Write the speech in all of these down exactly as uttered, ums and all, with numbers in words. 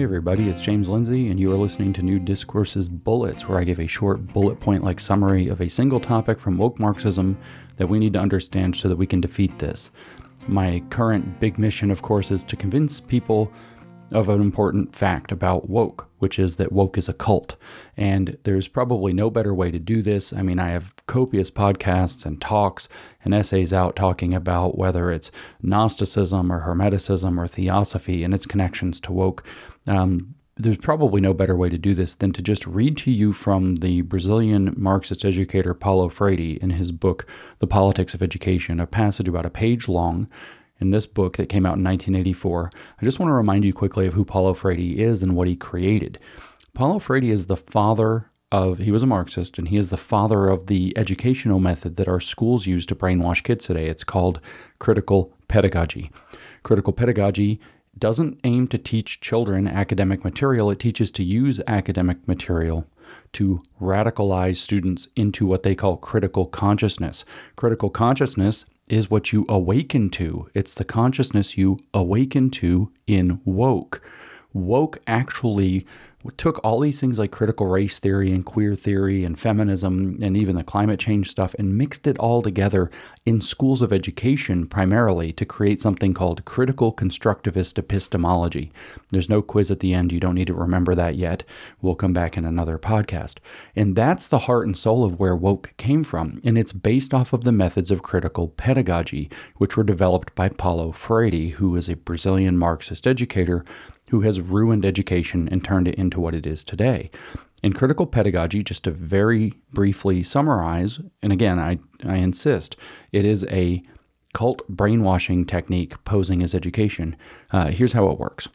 everybody, it's James Lindsay, and you are listening to New Discourses Bullets, where I give a short bullet point-like summary of a single topic from woke Marxism that we need to understand so that we can defeat this. My current big mission, of course, is to convince people of an important fact about woke, which is that woke is a cult. And there's probably no better way to do this. I mean, I have copious podcasts and talks and essays out talking about whether it's Gnosticism or Hermeticism or Theosophy and its connections to woke. Um, there's probably no better way to do this than to just read to you from the Brazilian Marxist educator Paulo Freire in his book, The Politics of Education, a passage about a page long in this book that came out in nineteen eighty-four. I just want to remind you quickly of who Paulo Freire is and what he created. Paulo Freire is the father of, he was a Marxist, and he is the father of the educational method that our schools use to brainwash kids today. It's called critical pedagogy. Critical pedagogy doesn't aim to teach children academic material. It teaches to use academic material to radicalize students into what they call critical consciousness. Critical consciousness is what you awaken to. It's the consciousness you awaken to in woke. Woke actually took all these things like critical race theory and queer theory and feminism and even the climate change stuff and mixed it all together in schools of education primarily to create something called critical constructivist epistemology. There's no quiz at the end. You don't need to remember that yet. We'll come back in another podcast. And that's the heart and soul of where woke came from. And it's based off of the methods of critical pedagogy, which were developed by Paulo Freire, who is a Brazilian Marxist educator who has ruined education and turned it into what it is today. In critical pedagogy, just to very briefly summarize, and again, I, I insist, it is a cult brainwashing technique posing as education. Uh, here's how it works.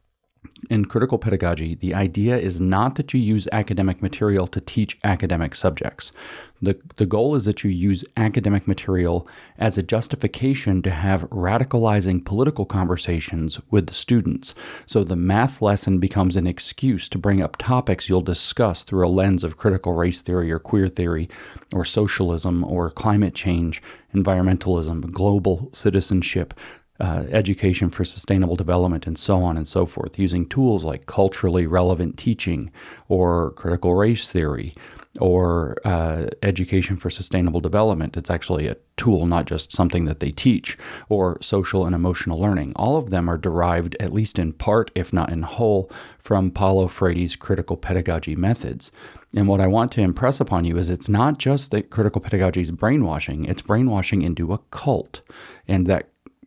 In critical pedagogy, the idea is not that you use academic material to teach academic subjects. The, the goal is that you use academic material as a justification to have radicalizing political conversations with the students. So the math lesson becomes an excuse to bring up topics you'll discuss through a lens of critical race theory or queer theory or socialism or climate change, environmentalism, global citizenship, Uh, education for sustainable development, and so on and so forth, using tools like culturally relevant teaching or critical race theory or uh, education for sustainable development. It's actually a tool, not just something that they teach, or social and emotional learning. All of them are derived, at least in part, if not in whole, from Paulo Freire's critical pedagogy methods. And what I want to impress upon you is it's not just that critical pedagogy is brainwashing, it's brainwashing into a cult. And that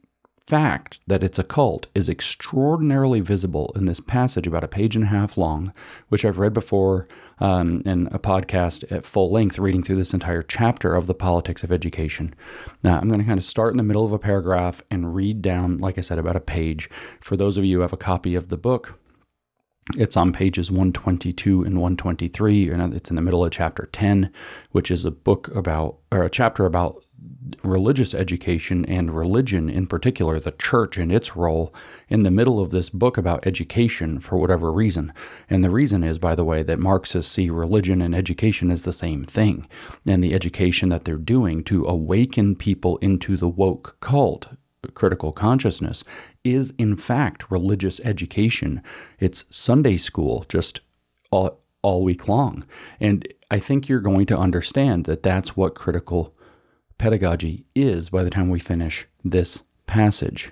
fact that it's a cult is extraordinarily visible in this passage about a page and a half long, which I've read before um, in a podcast at full length, reading through this entire chapter of The Politics of Education. Now, I'm going to kind of start in the middle of a paragraph and read down, like I said, about a page. For those of you who have a copy of the book, it's on pages one twenty-two and one twenty-three, and it's in the middle of chapter ten, which is a book about, or a chapter about religious education and religion in particular, the church and its role in the middle of this book about education for whatever reason. And the reason is, by the way, that Marxists see religion and education as the same thing. And the education that they're doing to awaken people into the woke cult, critical consciousness, is in fact religious education. It's Sunday school just all, all week long. And I think you're going to understand that that's what critical pedagogy is by the time we finish this passage.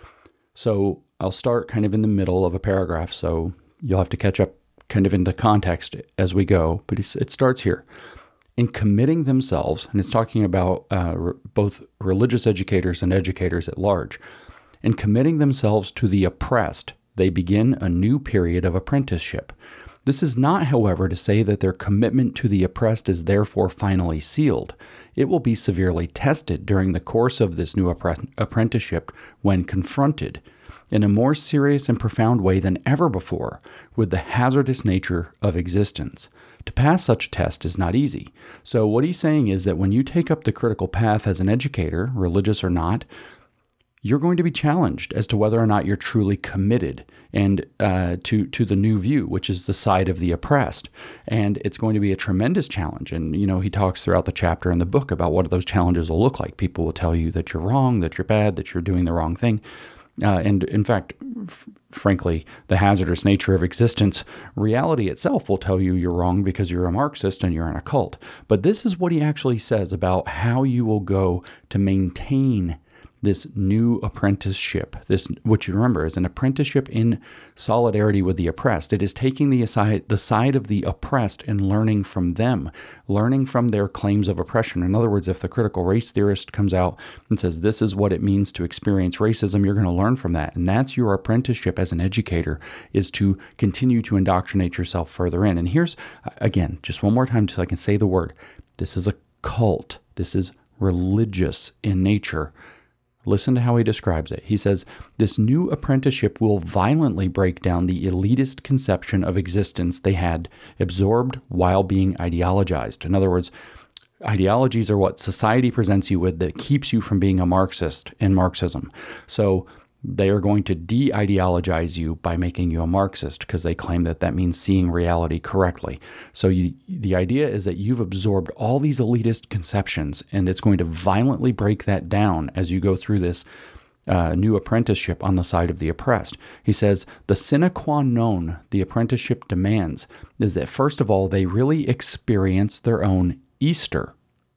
So I'll start kind of in the middle of a paragraph, so you'll have to catch up kind of into context as we go, but it's, it starts here. In committing themselves, and it's talking about uh, re- both religious educators and educators at large, in committing themselves to the oppressed, they begin a new period of apprenticeship. This is not, however, to say that their commitment to the oppressed is therefore finally sealed. It will be severely tested during the course of this new appre- apprenticeship when confronted, in a more serious and profound way than ever before, with the hazardous nature of existence. To pass such a test is not easy. So what he's saying is that when you take up the critical path as an educator, religious or not, you're going to be challenged as to whether or not you're truly committed and uh, to to the new view, which is the side of the oppressed. And it's going to be a tremendous challenge. And, you know, he talks throughout the chapter in the book about what those challenges will look like. People will tell you that you're wrong, that you're bad, that you're doing the wrong thing. Uh, and in fact, f- frankly, the hazardous nature of existence, reality itself will tell you you're wrong because you're a Marxist and you're in a cult. But this is what he actually says about how you will go to maintain this new apprenticeship. This, what you remember, is an apprenticeship in solidarity with the oppressed. It is taking the side, the side of the oppressed and learning from them, learning from their claims of oppression. In other words, if the critical race theorist comes out and says, this is what it means to experience racism, you're going to learn from that. And that's your apprenticeship as an educator, is to continue to indoctrinate yourself further in. And here's, again, just one more time so I can say the word. This is a cult. This is religious in nature. Listen to how he describes it. He says, this new apprenticeship will violently break down the elitist conception of existence they had absorbed while being ideologized. In other words, ideologies are what society presents you with that keeps you from being a Marxist in Marxism. So they are going to de-ideologize you by making you a Marxist because they claim that that means seeing reality correctly. So you, the idea is that you've absorbed all these elitist conceptions, and it's going to violently break that down as you go through this uh, new apprenticeship on the side of the oppressed. He says, the sine qua non the apprenticeship demands is that, first of all, they really experience their own Easter.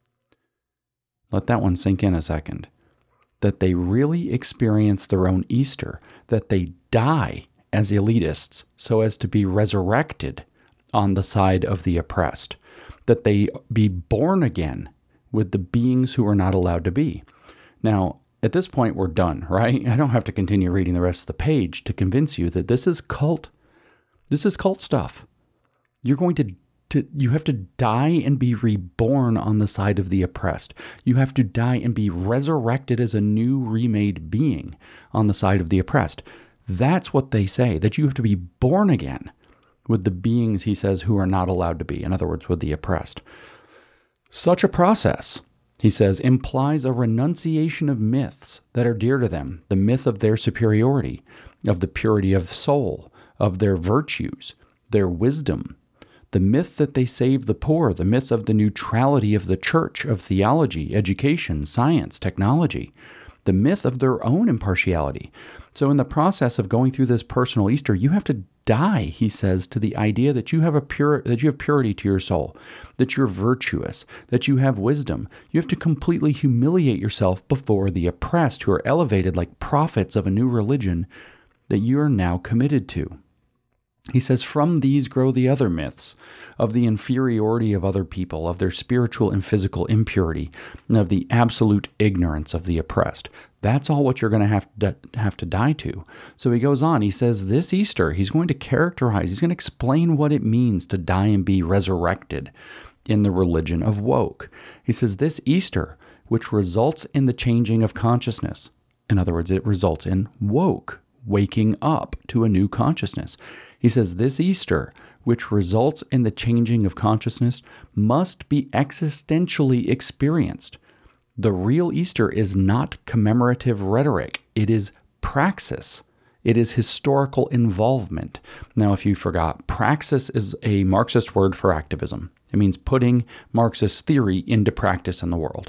Let that one sink in a second. That they really experience their own Easter, that they die as elitists so as to be resurrected on the side of the oppressed, that they be born again with the beings who are not allowed to be. Now, at this point, we're done, right? I don't have to continue reading the rest of the page to convince you that this is cult. This is cult stuff. You're going to To, you have to die and be reborn on the side of the oppressed. You have to die and be resurrected as a new remade being on the side of the oppressed. That's what they say, that you have to be born again with the beings, he says, who are not allowed to be. In other words, with the oppressed. Such a process, he says, implies a renunciation of myths that are dear to them, the myth of their superiority, of the purity of soul, of their virtues, their wisdom, the myth that they save the poor, the myth of the neutrality of the church, of theology, education, science, technology, the myth of their own impartiality. So in the process of going through this personal Easter, you have to die, he says, to the idea that you have a pure, that you have purity to your soul, that you're virtuous, that you have wisdom. You have to completely humiliate yourself before the oppressed, who are elevated like prophets of a new religion that you are now committed to. He says, from these grow the other myths of the inferiority of other people, of their spiritual and physical impurity, and of the absolute ignorance of the oppressed. That's all what you're going to have to have to die to. So he goes on, he says, this Easter, he's going to characterize, he's going to explain what it means to die and be resurrected in the religion of woke. He says, this Easter, which results in the changing of consciousness. In other words, it results in woke, waking up to a new consciousness. He says, this Easter, which results in the changing of consciousness, must be existentially experienced. The real Easter is not commemorative rhetoric. It is praxis. It is historical involvement. Now, if you forgot, praxis is a Marxist word for activism. It means putting Marxist theory into practice in the world.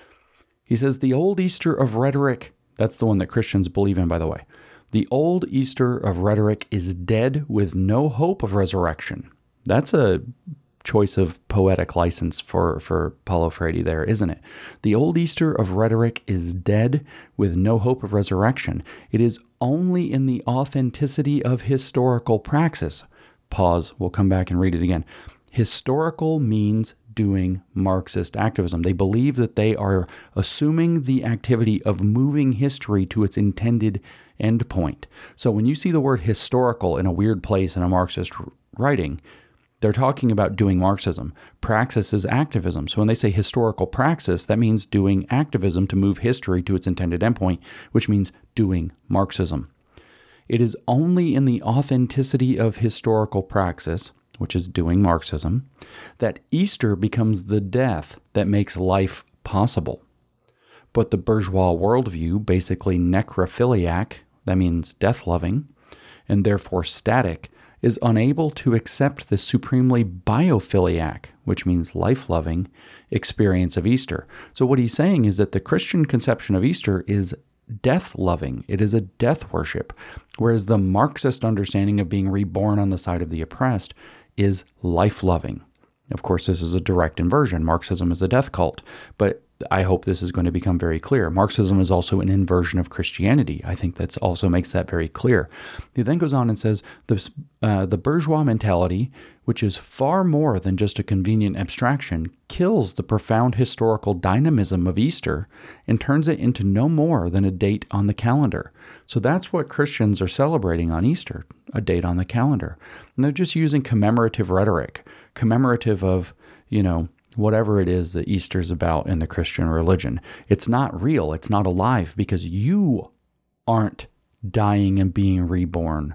He says, the old Easter of rhetoric, that's the one that Christians believe in, by the way. The old Easter of rhetoric is dead with no hope of resurrection. That's a choice of poetic license for, for Paulo Freire there, isn't it? The old Easter of rhetoric is dead with no hope of resurrection. It is only in the authenticity of historical praxis. Pause. We'll come back and read it again. Historical means doing Marxist activism. They believe that they are assuming the activity of moving history to its intended endpoint. So when you see the word historical in a weird place in a Marxist writing, they're talking about doing Marxism. Praxis is activism. So when they say historical praxis, that means doing activism to move history to its intended endpoint, which means doing Marxism. It is only in the authenticity of historical praxis, which is doing Marxism, that Easter becomes the death that makes life possible. But the bourgeois worldview, basically necrophiliac, that means death-loving, and therefore static, is unable to accept the supremely biophiliac, which means life-loving, experience of Easter. So what he's saying is that the Christian conception of Easter is death-loving. It is a death worship, whereas the Marxist understanding of being reborn on the side of the oppressed is life-loving. Of course, this is a direct inversion. Marxism is a death cult, but I hope this is going to become very clear. Marxism is also an inversion of Christianity. I think that also makes that very clear. He then goes on and says, the, uh, the bourgeois mentality, which is far more than just a convenient abstraction, kills the profound historical dynamism of Easter and turns it into no more than a date on the calendar. So that's what Christians are celebrating on Easter, a date on the calendar. And they're just using commemorative rhetoric, commemorative of, you know, whatever it is that Easter's about in the Christian religion. It's not real. It's not alive because you aren't dying and being reborn.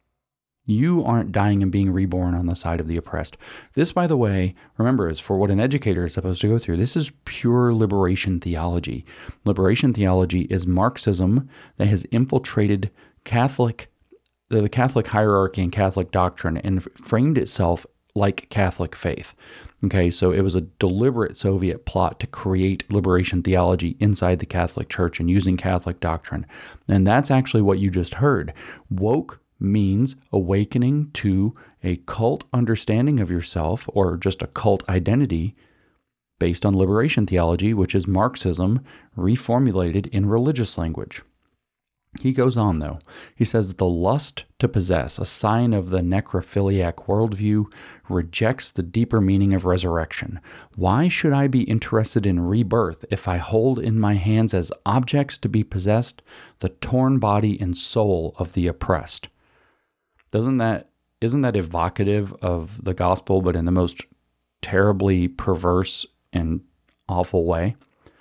You aren't dying and being reborn on the side of the oppressed. This, by the way, remember, is for what an educator is supposed to go through. This is pure liberation theology. Liberation theology is Marxism that has infiltrated Catholic, the Catholic hierarchy and Catholic doctrine and framed itself like Catholic faith. Okay, so it was a deliberate Soviet plot to create liberation theology inside the Catholic Church and using Catholic doctrine. And that's actually what you just heard. Woke means awakening to a cult understanding of yourself or just a cult identity based on liberation theology, which is Marxism reformulated in religious language. He goes on, though. He says, the lust to possess, a sign of the necrophiliac worldview, rejects the deeper meaning of resurrection. Why should I be interested in rebirth if I hold in my hands as objects to be possessed the torn body and soul of the oppressed? Doesn't that, isn't that evocative of the gospel, but in the most terribly perverse and awful way?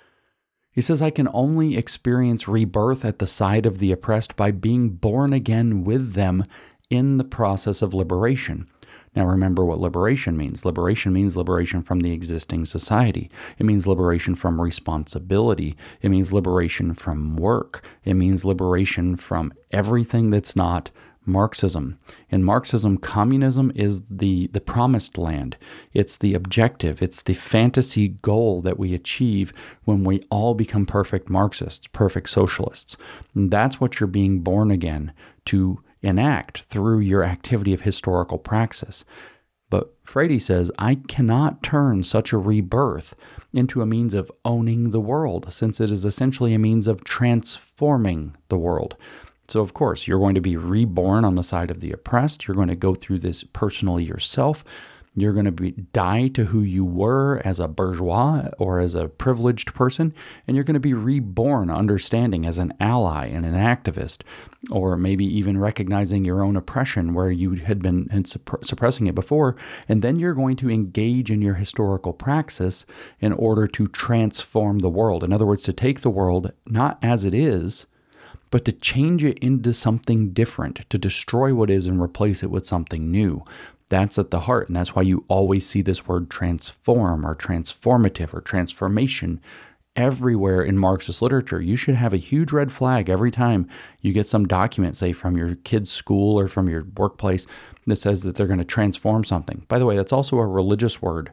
He says, I can only experience rebirth at the side of the oppressed by being born again with them in the process of liberation. Now remember what liberation means. Liberation means liberation from the existing society. It means liberation from responsibility. It means liberation from work. It means liberation from everything that's not Marxism. In Marxism, communism is the, the promised land. It's the objective. It's the fantasy goal that we achieve when we all become perfect Marxists, perfect socialists. And that's what you're being born again to enact through your activity of historical praxis. But Frady says, I cannot turn such a rebirth into a means of owning the world, since it is essentially a means of transforming the world. So, of course, you're going to be reborn on the side of the oppressed. You're going to go through this personally yourself. You're going to be, die to who you were as a bourgeois or as a privileged person, and you're going to be reborn understanding as an ally and an activist, or maybe even recognizing your own oppression where you had been supp- suppressing it before, and then you're going to engage in your historical praxis in order to transform the world. In other words, to take the world not as it is, but to change it into something different, to destroy what is and replace it with something new. That's at the heart, and that's why you always see this word transform or transformative or transformation everywhere in Marxist literature. You should have a huge red flag every time you get some document, say from your kid's school or from your workplace, that says that they're going to transform something. By the way, that's also a religious word.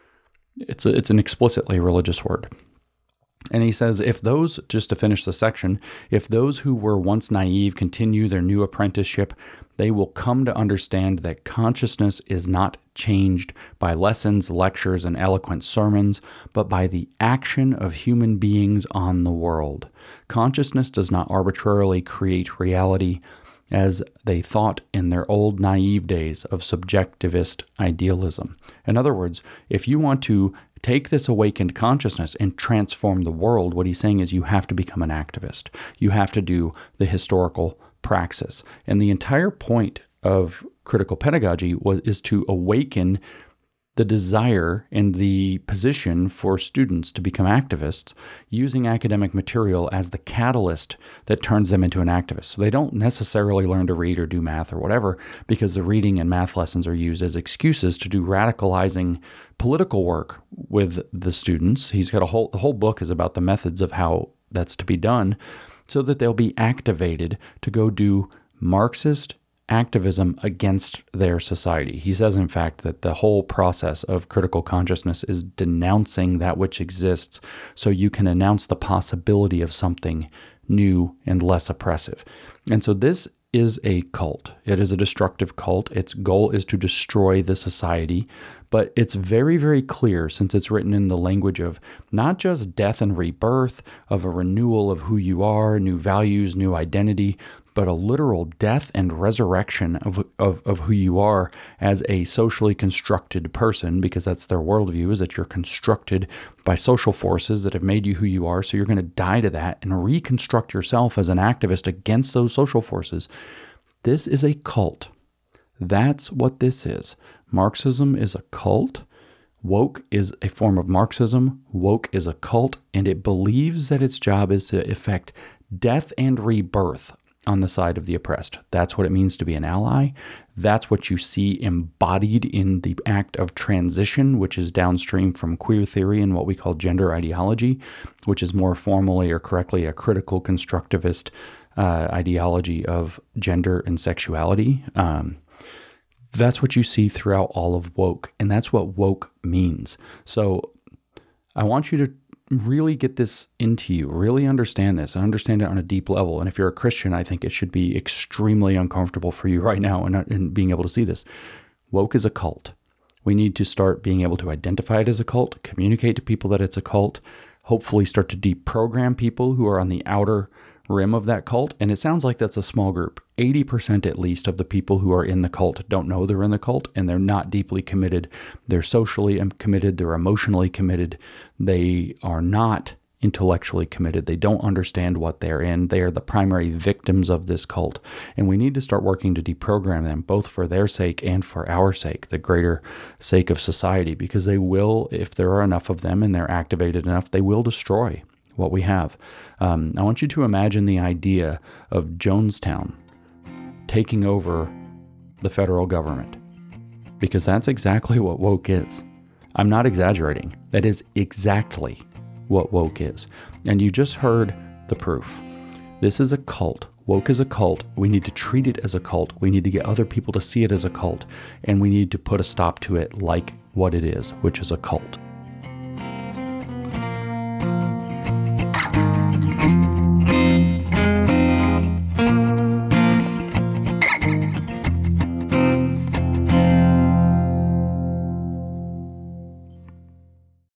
It's a, it's an explicitly religious word. And he says, if those, just to finish the section, if those who were once naive continue their new apprenticeship, they will come to understand that consciousness is not changed by lessons, lectures, and eloquent sermons, but by the action of human beings on the world. Consciousness does not arbitrarily create reality, as they thought in their old naive days of subjectivist idealism. In other words, if you want to take this awakened consciousness and transform the world, what he's saying is you have to become an activist. You have to do the historical praxis. And the entire point of critical pedagogy was, is to awaken the desire and the position for students to become activists using academic material as the catalyst that turns them into an activist. So they don't necessarily learn to read or do math or whatever, because the reading and math lessons are used as excuses to do radicalizing political work with the students. He's got a whole, the whole book is about the methods of how that's to be done, so that they'll be activated to go do Marxist activism against their society. He says, in fact, that the whole process of critical consciousness is denouncing that which exists so you can announce the possibility of something new, and less oppressive. And so this is a cult. It is a destructive cult. Its goal is to destroy the society, but it's very, very clear, since it's written in the language of not just death and rebirth, of a renewal of who you are, new values, new identity, but a literal death and resurrection of, of, of who you are as a socially constructed person, because that's their worldview, is that you're constructed by social forces that have made you who you are. So you're going to die to that and reconstruct yourself as an activist against those social forces. This is a cult. That's what this is. Marxism is a cult. Woke is a form of Marxism. Woke is a cult, and it believes that its job is to effect death and rebirth on the side of the oppressed. That's what it means to be an ally. That's what you see embodied in the act of transition, which is downstream from queer theory and what we call gender ideology, which is more formally or correctly a critical constructivist uh, ideology of gender and sexuality. Um, that's what you see throughout all of woke, and that's what woke means. So I want you to really get this into you, really understand this and understand it on a deep level. And if you're a Christian, I think it should be extremely uncomfortable for you right now in, in being able to see this. Woke is a cult. We need to start being able to identify it as a cult, communicate to people that it's a cult, hopefully start to deprogram people who are on the outer rim of that cult. And it sounds like that's a small group. eighty percent at least of the people who are in the cult don't know they're in the cult, and they're not deeply committed. They're socially committed. They're emotionally committed. They are not intellectually committed. They don't understand what they're in. They are the primary victims of this cult. And we need to start working to deprogram them, both for their sake and for our sake, the greater sake of society, because they will, if there are enough of them and they're activated enough, they will destroy what we have. Um, I want you to imagine the idea of Jonestown taking over the federal government, because that's exactly what woke is. I'm not exaggerating. That is exactly what woke is. And you just heard the proof. This is a cult. Woke is a cult. We need to treat it as a cult. We need to get other people to see it as a cult. And we need to put a stop to it like what it is, which is a cult.